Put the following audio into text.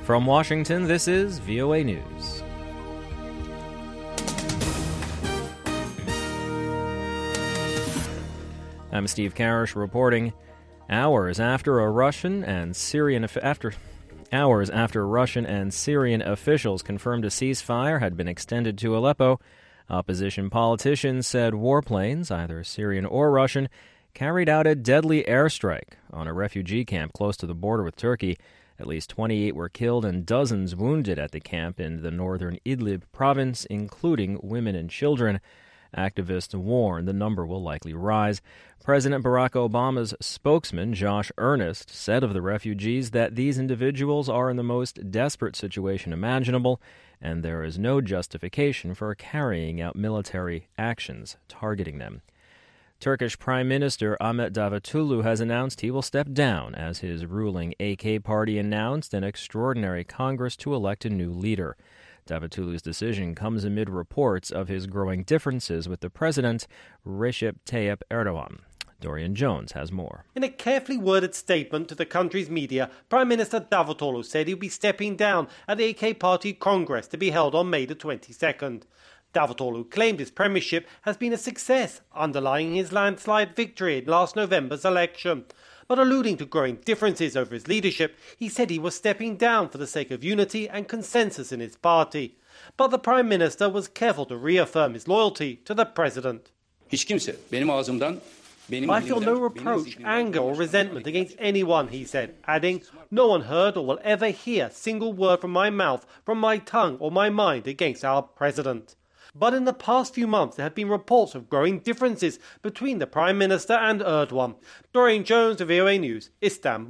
From Washington, this is VOA News. I'm Steve Karish reporting. Hours after Russian and Syrian officials confirmed a ceasefire had been extended to Aleppo, opposition politicians said warplanes, either Syrian or Russian, carried out a deadly airstrike on a refugee camp close to the border with Turkey. At least 28 were killed and dozens wounded at the camp in the northern Idlib province, including women and children. Activists warn the number will likely rise. President Barack Obama's spokesman, Josh Earnest, said of the refugees that these individuals are in the most desperate situation imaginable, and there is no justification for carrying out military actions targeting them. Turkish Prime Minister Ahmet Davutoglu has announced he will step down as his ruling AK party announced an extraordinary Congress to elect a new leader. Davutoglu's decision comes amid reports of his growing differences with the president, Recep Tayyip Erdogan. Dorian Jones has more. In a carefully worded statement to the country's media, Prime Minister Davutoglu said he'll be stepping down at the AK Party Congress to be held on May the 22nd. Davutoglu claimed his premiership has been a success, underlying his landslide victory in last November's election. But alluding to growing differences over his leadership, he said he was stepping down for the sake of unity and consensus in his party. But the Prime Minister was careful to reaffirm his loyalty to the President. I feel no reproach, anger or resentment against anyone, he said, adding, no one heard or will ever hear a single word from my mouth, from my tongue or my mind against our President. But in the past few months, there have been reports of growing differences between the Prime Minister and Erdogan. Dorian Jones of VOA News, Istanbul.